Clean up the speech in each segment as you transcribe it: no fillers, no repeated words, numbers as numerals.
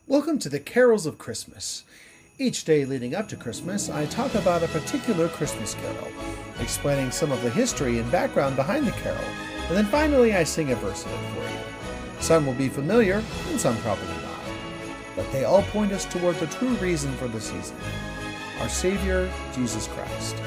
Welcome to the Carols of Christmas. Each day leading up to Christmas, I talk about a particular Christmas carol, explaining some of the history and background behind the carol, and then finally I sing a verse of it for you. Some will be familiar, and some probably not. But they all point us toward the true reason for the season, our Savior, Jesus Christ.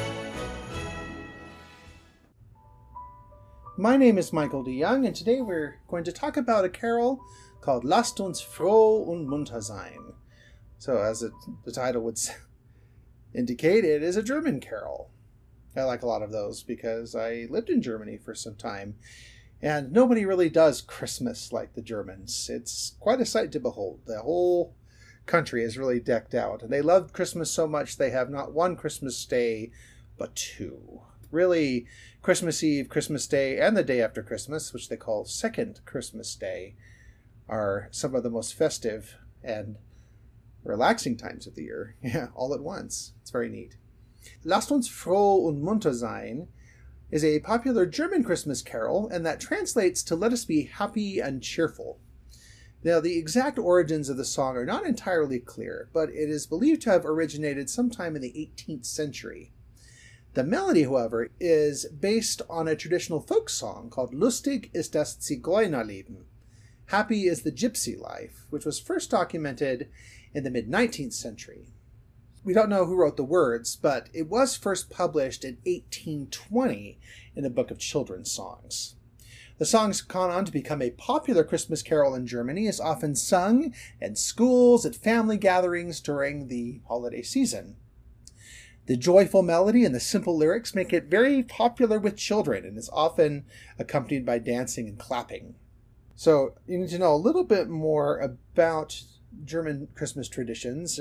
My name is Michael DeYoung, and today we're going to talk about a carol called Lasst uns froh und munter sein. So as the title would indicate, it is a German carol. I like a lot of those because I lived in Germany for some time, and nobody really does Christmas like the Germans. It's quite a sight to behold. The whole country is really decked out, and they love Christmas so much they have not one Christmas day, but two. Really, Christmas Eve, Christmas Day, and the day after Christmas, which they call Second Christmas Day, are some of the most festive and relaxing times of the year, all at once. It's very neat. Lasst uns froh und munter sein is a popular German Christmas carol, and that translates to let us be happy and cheerful. Now, the exact origins of the song are not entirely clear, but it is believed to have originated sometime in the 18th century. The melody, however, is based on a traditional folk song called Lustig ist das Zigeunerleben. Happy is the Gypsy Life, which was first documented in the mid-19th century. We don't know who wrote the words, but it was first published in 1820 in the Book of Children's Songs. The song's gone on to become a popular Christmas carol in Germany, is often sung in schools, at family gatherings during the holiday season. The joyful melody and the simple lyrics make it very popular with children and is often accompanied by dancing and clapping. So you need to know a little bit more about German Christmas traditions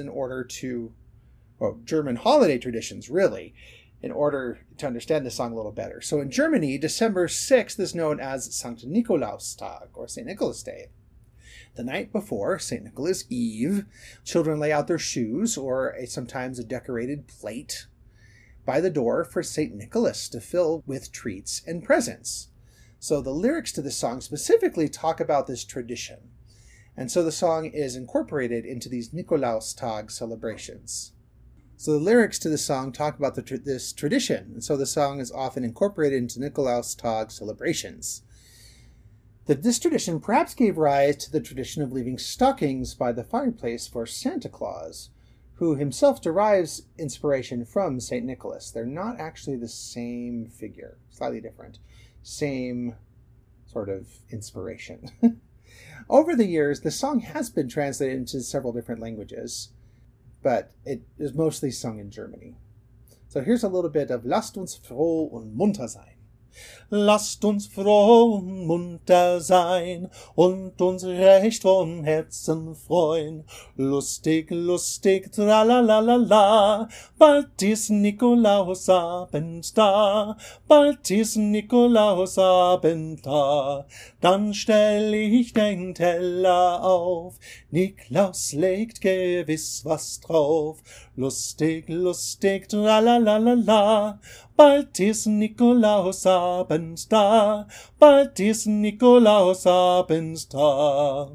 German holiday traditions, really, in order to understand the song a little better. So in Germany, December 6th is known as Sankt Nikolaustag, or St. Nicholas Day. The night before, St. Nicholas Eve, children lay out their shoes, or sometimes a decorated plate, by the door for St. Nicholas to fill with treats and presents. So the lyrics to the song specifically talk about this tradition. And so the song is incorporated into these Nikolaustag celebrations. So the lyrics to the song talk about this tradition. And so the song is often incorporated into Nikolaustag celebrations. This tradition perhaps gave rise to the tradition of leaving stockings by the fireplace for Santa Claus, who himself derives inspiration from St. Nicholas. They're not actually the same figure, slightly different. Same sort of inspiration. Over the years, the song has been translated into several different languages, but it is mostly sung in Germany. So here's a little bit of Lasst uns froh und munter sein. Lasst uns froh und munter sein und uns recht von Herzen freuen. Lustig, lustig, tralalala, bald ist Nikolausabend da, bald ist Nikolausabend da. Dann stell ich den Teller auf, Niklaus legt gewiss was drauf. Lustig, lustig, tralalala, bald ist Nikolausabend da, bald ist Nikolausabend da.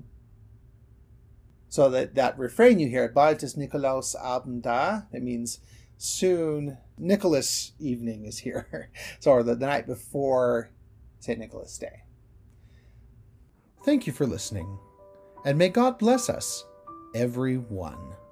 So that refrain you hear, bald ist Nikolausabend da, it means soon Nicholas evening is here. So the night before St. Nicholas Day. Thank you for listening, and may God bless us, everyone.